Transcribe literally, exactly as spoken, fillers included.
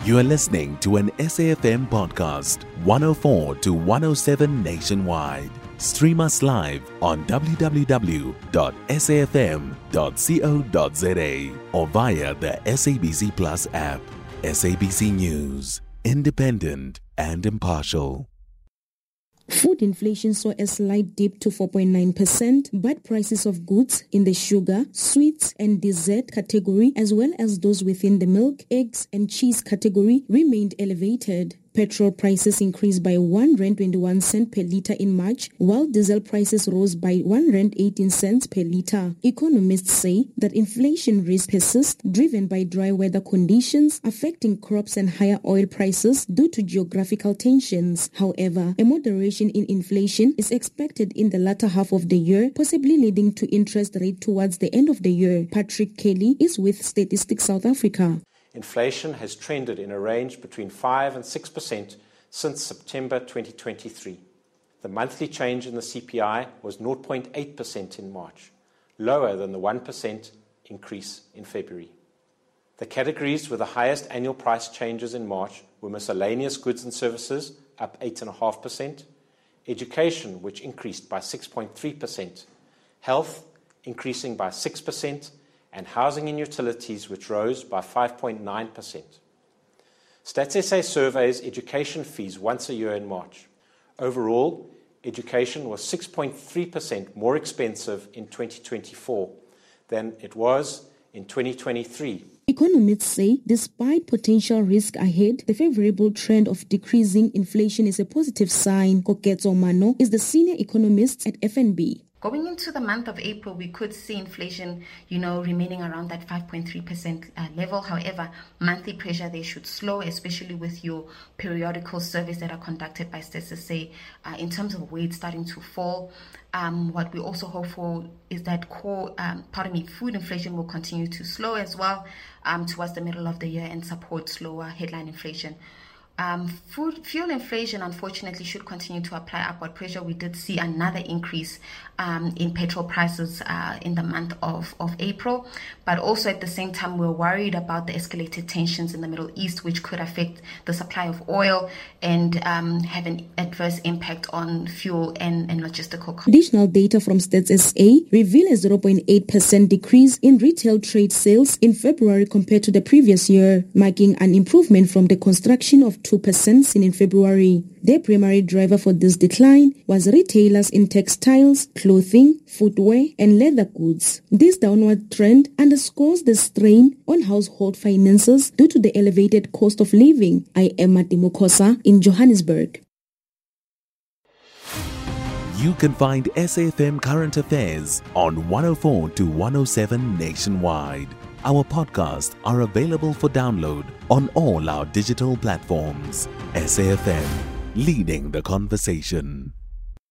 You are listening to an S A F M podcast, one oh four to one oh seven nationwide. Stream us live on w w w dot s a f m dot co dot z a or via the S A B C Plus app. S A B C News, independent and impartial. Food inflation saw a slight dip to four point nine percent, but prices of goods in the sugar, sweets and dessert category, as well as those within the milk, eggs and cheese category, remained elevated. Petrol prices increased by one rand twenty-one cent per litre in March, while diesel prices rose by one rand eighteen cents per litre. Economists say that inflation risk persists, driven by dry weather conditions affecting crops and higher oil prices due to geographical tensions. However, a moderation in inflation is expected in the latter half of the year, possibly leading to interest rate towards the end of the year. Patrick Kelly is with Statistics South Africa. Inflation has trended in a range between five and six percent since September twenty twenty-three. The monthly change in the C P I was zero point eight percent in March, lower than the one percent increase in February. The categories with the highest annual price changes in March were miscellaneous goods and services, up eight point five percent, education, which increased by six point three percent, health, increasing by six percent, and housing and utilities, which rose by five point nine percent. Stats S A surveys education fees once a year in March. Overall, education was six point three percent more expensive in twenty twenty-four than it was in twenty twenty-three. Economists say despite potential risk ahead, the favorable trend of decreasing inflation is a positive sign. Koketso Mano is the senior economist at F N B. Going into the month of April, we could see inflation, you know, remaining around that five point three percent uh, level. However, monthly pressure, they should slow, especially with your periodical surveys that are conducted by Stats S A uh, in terms of weight starting to fall. Um, what we also hope for is that core, um, pardon me, food inflation will continue to slow as well um, towards the middle of the year and support slower headline inflation. Um, food, fuel inflation, unfortunately, should continue to apply upward pressure. We did see another increase um, in petrol prices uh, in the month of, of April. But also at the same time, we're worried about the escalated tensions in the Middle East, which could affect the supply of oil and um, have an adverse impact on fuel and, and logistical costs. Additional data from Stats S A reveal a zero point eight percent decrease in retail trade sales in February compared to the previous year, marking an improvement from the construction of two percent seen in February. The primary driver for this decline was retailers in textiles, clothing, footwear, and leather goods. This downward trend underscores the strain on household finances due to the elevated cost of living. I am Matimo Kosa in Johannesburg. You can find S A F M Current Affairs on one oh four to one oh seven nationwide. Our podcasts are available for download on all our digital platforms. S A F M, leading the conversation.